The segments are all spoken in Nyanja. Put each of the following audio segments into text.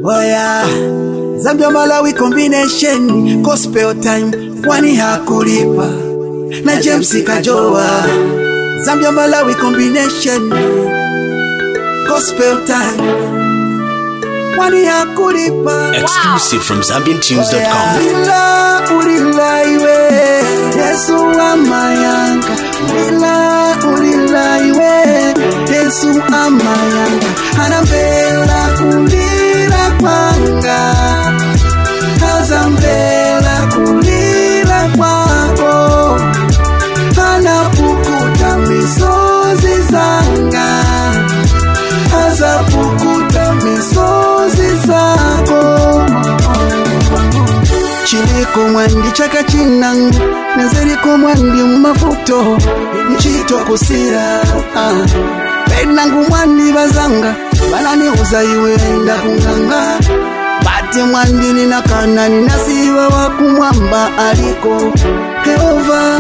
Oh yeah, Zambia Malawi combination, gospel time, Wani Hakulipa, na James Kajoa. Zambia Malawi combination, gospel time, Wani Hakulipa. Exclusive from ZambianTunes.com. Ulila iwe, Yesu amayanga. Ulila iwe, Yesu amayanga. Anambela kulila kwanga, Azambela kulila kwako. Anapukuta misozi zanga, Azapukuta misozi zako. Chiliko mwandi chaka chinangu, Nezeriko mwandi mumafuto, Nchito kusira Penangu mwandi bazanga, Banani uzaiwe enda kunganga. Bati mwandi ninakana, Ninasiwa wakumwamba aliko Jehova.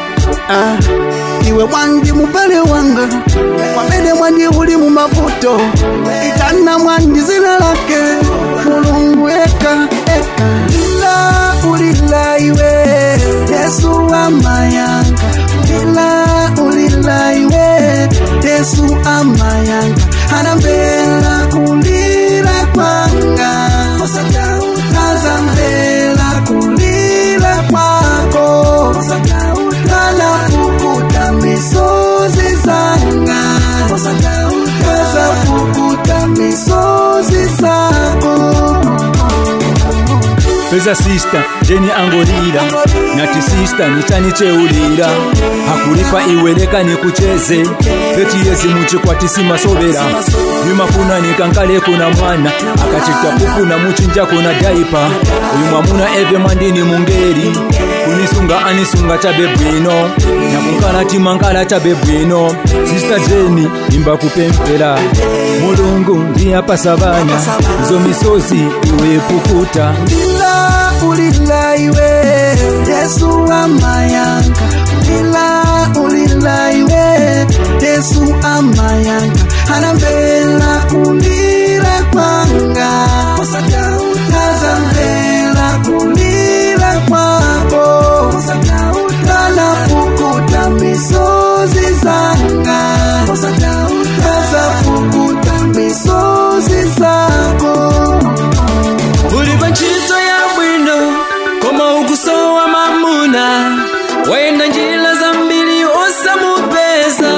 Iwe mwandi mupale wanga, Wamene mwandi uli mumafuto, Itana mwandi zina lake, Mulungu eka. Ulila iwe, Yesu amayanga. Ulila iwe, Yesu amayanga. Anambela kulila kwanga, Azambela kulila kwako. Anapukuta misozi zanga, Azapukuta misozi zako. Pesa sister, Jenny angolila, Nati sister, nitani cheulila. Hakulipa iweleka ni kucheze, Peti yezi muchikwatisi masobera. Yumafuna nikankale kuna mwana, Akachita kuku na muchinja kuna daipa. Uyumamuna eve mandini mungeri, Kunisunga anisunga chabebwino, Nakunkala timankala chabebwino. Sister Jenny, imba kupempela, Mulungu ndiya pasabana, Izo misozi iwe pukuta. Ulila iwe, Yesu amayanga. Ulila iwe, Yesu amayanga. Anambela kulila kwanga, Azambela kulila kwako. Anapukuta misozi zanga, Azapukuta misozi zako. Ulibanchito ya bwino, Koma ukusowa mamuna, Wenda njila zambili osa mupesa.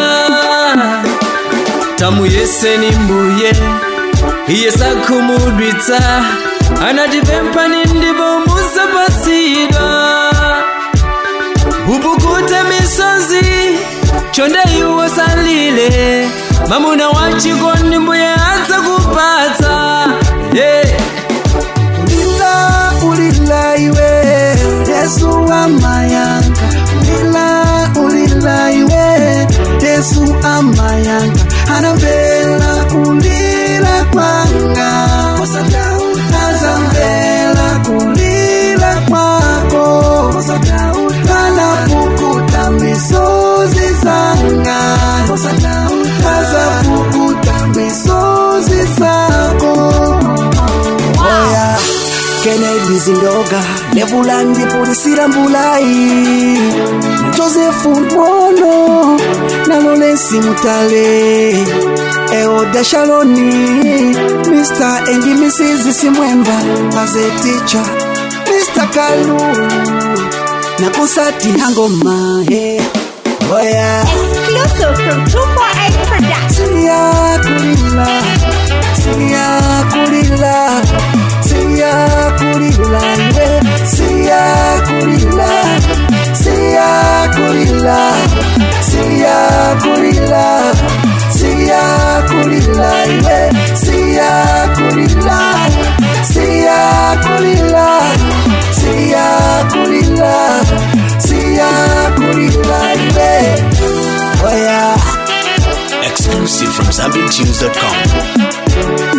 Tamu yese ni mbuye, Yesa kumudwita, Anadibempa nindibo musa pasiga. Ubukute misozi, Chonde yuwa salile, Mamuna wachikoni mbuye hata kupata. Yeah. Ulila iwe, Yesu amayanga. Ulila iwe, Yesu amayanga. Anambela kulila kwanga, Azambela kulila kwako. Anapukuta misozi zanga, Azapukuta misozi zako. Oya Kennedy Zindoga, Nebulandi Pulisira Mbulai, na Joseph Mbono, na Lolesi Mutale, Eoda Shaloni, Mr. and Mrs. Simwemba, as a teacher, Mr. Kalu, na Kusati Hangoma, hey. Oh yeah. Exclusive from 248 Production. Kulila, kulila, kulila, Exclusive from ZambianTunes.com.